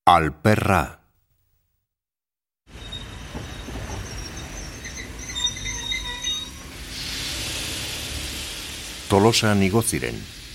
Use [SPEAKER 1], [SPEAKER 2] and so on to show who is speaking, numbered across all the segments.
[SPEAKER 1] Alperra. Tolosan igo ziren.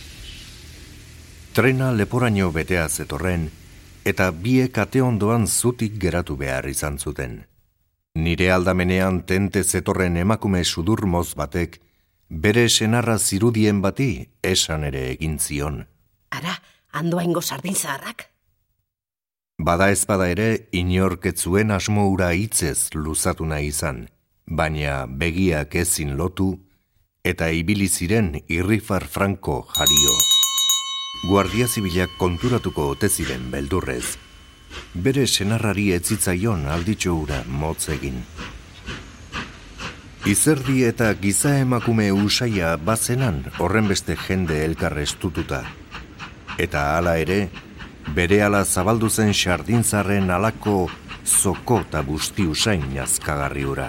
[SPEAKER 1] Trena leporaino betea zetorren, eta biek ate ondoan zutik geratu behar izan zuten. Nire aldamenean tente zetorren emakume sudurmoz batek, bere senarra zirudien bati esan ere egin zion.
[SPEAKER 2] Ara, handoaingo sardin zaharrak?
[SPEAKER 1] Bada ezpada ere, inork ez zuen asmo hura hitzez luzatu nahi izan, baina begiak ezin lotu, eta ibili ziren irrifar franko jario. Guardia zibilak konturatuko ote ziren beldurrez. Bere senarrari ez zitzaion alditxo hura motz egin. Izerdi eta giza emakume usaia bazenan horrenbeste jende elkar estututa. Eta hala ere, berehala zabaldu zen sardintzarren alako zoko eta busti usain azkagarri hura.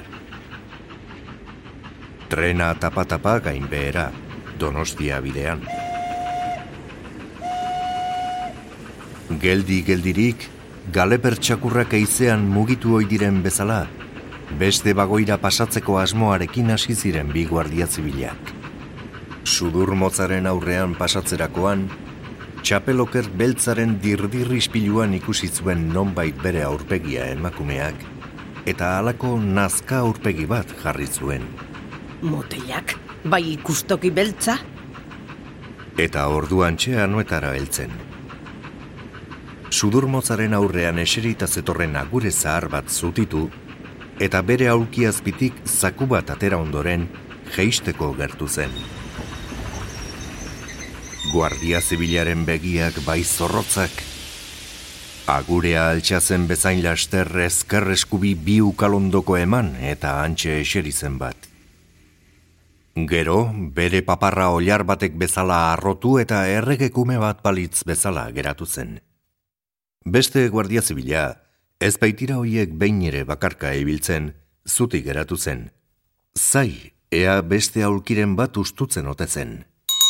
[SPEAKER 1] Trena tapa-tapa gainbehera, Donostia bidean. Geldi-geldirik, galeper txakurrak eizean mugitu ohi diren bezala, beste bagoira pasatzeko asmoarekin hasi ziren bi guardia zibilak. Sudur motzaren aurrean pasatzerakoan, txapeloker beltzaren dirdirrispiluan ikusi zuen nonbait bere aurpegia emakumeak, eta halako nazka aurpegi bat jarri zuen.
[SPEAKER 2] Motelak, bai ikustoki beltza?
[SPEAKER 1] Eta orduantxe anuetara heltzen. Sudurmotzaren aurrean eserita zetorren agure zahar bat zutitu, eta bere aulkiazpitik zaku bat atera ondoren jeisteko gertu zen. Guardia zibilaren begiak bai zorrotzak. Agurea altxazen bezain laster ezker eskubi bi ukalondoko eman eta hantxe eseri zen bat. Gero, bere paparra oilar batek bezala harrotu eta erregekume bat balitz bezala geratu zen. Beste guardia zibila, ez baitira hoiek behin ere bakarka ibiltzen, zutik geratu zen. Zai, ea beste aulkiren bat ustutzen ote zen.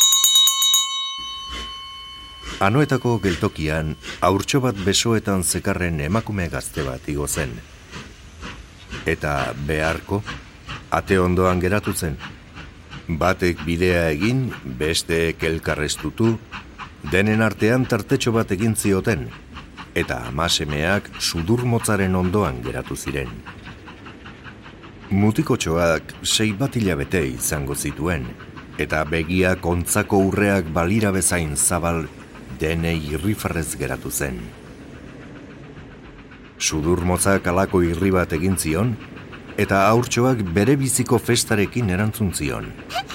[SPEAKER 1] Anoetako geltokian, haurtxo bat besoetan zekarren emakume gazte bat igo zen. Eta beharko, ate ondoan geratu zen. Batek bidea egin, besteek elkarrestutu, denen artean tartetxo bat egin zioten, eta amasemeak sudurmotzaren ondoan geratu ziren. Mutikotxoak 6 bat hilabete izango zituen, eta begiak ontzako urreak balira bezain zabal denei irrifarrez geratu zen. Sudurmotzak alako irri bat egin zion, eta haurtxoak bere biziko festarekin erantzun zion.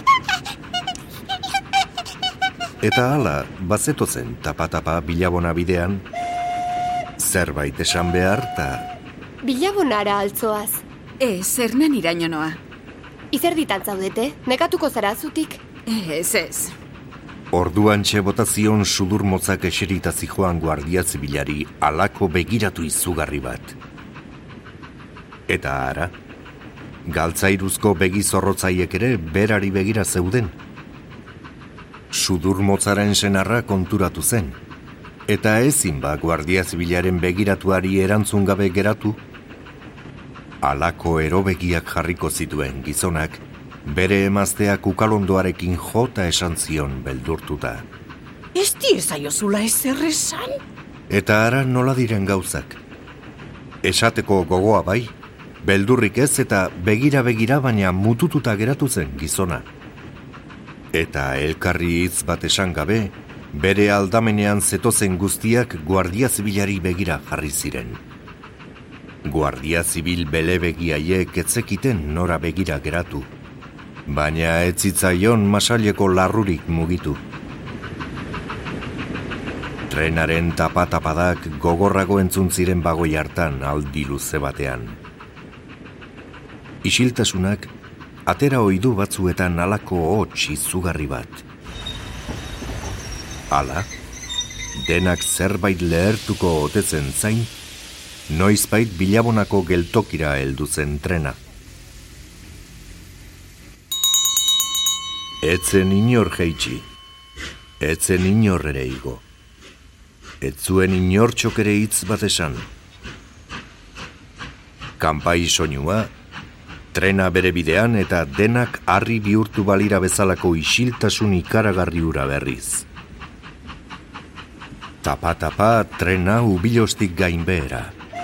[SPEAKER 1] Eta hala, bazeto zen tapa-tapa Bilabona bidean, zerbait esan behar ta...
[SPEAKER 3] Bilabonara altzoaz.
[SPEAKER 4] Zernan iraino noa.
[SPEAKER 3] Izerditan zaudete, nekatuko zara zutik.
[SPEAKER 4] Ez.
[SPEAKER 1] Orduan botazion sudurmotzak eserita zijoan guardia zibilari alako begiratu izugarri bat. Eta ara, galtzairuzko begi zorrotzaiek ere berari begira zeuden. Sudurmotzaren senarra konturatu zen, eta ezin ba guardia zibilaren begiratuari erantzun gabe geratu. Alako erobegiak jarriko zituen gizonak, bere emazteak ukalondoarekin jota esan zion beldurtuta.
[SPEAKER 2] Ez diezaiozula ezer esan?
[SPEAKER 1] Eta ara nola diren gauzak. Esateko gogoa bai, beldurrik ez eta begira baina mutututa geratu zen gizona. Eta elkarri hitz bat esan gabe, bere aldamenean zetozen guztiak guardia zibilari begira jarri ziren. Guardia zibil bele begiaiek etzekiten nora begira geratu, baina ez zitzaion masaileko larrurik mugitu. Trenaren tapa-tapadak gogorrago entzun ziren bagoi hartan aldi luze batean. Isiltasunak atera ohidu batzuetan halako hots izugarri bat. Hala, denak zerbait lehertuko otetzen zain, noizbait Bilabonako geltokira heldu zen trena. Etzen inor jeitsi, etzen inor ere igo. Ez zuen inortxok ere hitz bat esan. Kanpai soinua, trena bere bidean eta denak harri bihurtu balira bezalako isiltasun ikaragarri hura berriz. Tapa-tapa trena ubilostik gainbehera.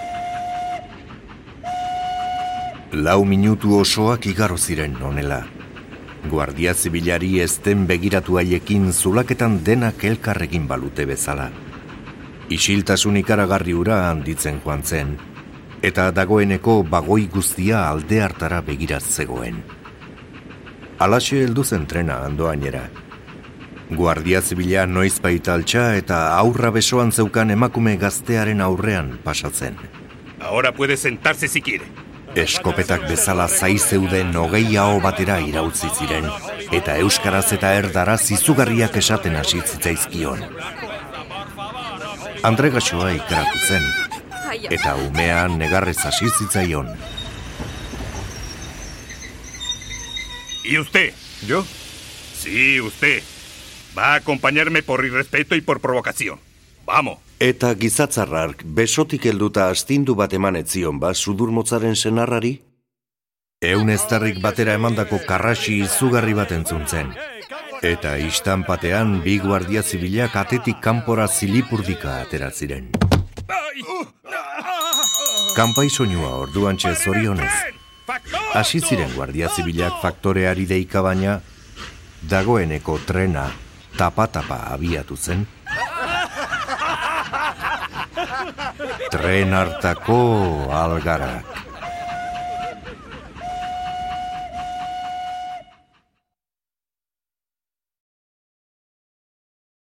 [SPEAKER 1] 4 minutu osoak igaro ziren honela. Guardia zibilari ezten begiratu haiekin zulaketan denak elkarrekin balute bezala. Isiltasun ikaragarri hura handitzen joan zen, eta dagoeneko bagoi guztia alde hartara begiraz zegoen. Halaxe heldu zen trena andoainera. Guardia zibila noizbait altxa eta aurra besoan zeukan emakume gaztearen aurrean pasatzen.
[SPEAKER 5] Ahora puede sentarse si quiere.
[SPEAKER 1] Eskopetak bezala zai zeuden 20 aho batera irautzi ziren, eta euskaraz eta erdaraz izugarriak esaten hasi zitzaizkion. Andregaxoa ikaratu zen, eta umean negarrez hasi zitzaion.
[SPEAKER 5] ¿Y usted?
[SPEAKER 6] ¿Yo?
[SPEAKER 5] Sí, usted. Va a acompañarme por irrespeto y por provocación. Vamos.
[SPEAKER 1] Eta gizatzarrark besotik helduta astindu bat eman etzion ba sudurmotzaren senarrari? Eztarrik batera emandako karrasi izugarri bat entzun zen. Eta istanpatean bi guardia zibilak atetik kanpora zilipurdika atera ziren. Kanpai soinua orduantxe zorionez. Hasi ziren guardia zibilak faktoreari deika baina, dagoeneko trena tapa-tapa abiatu zen. Tren hartako algarak.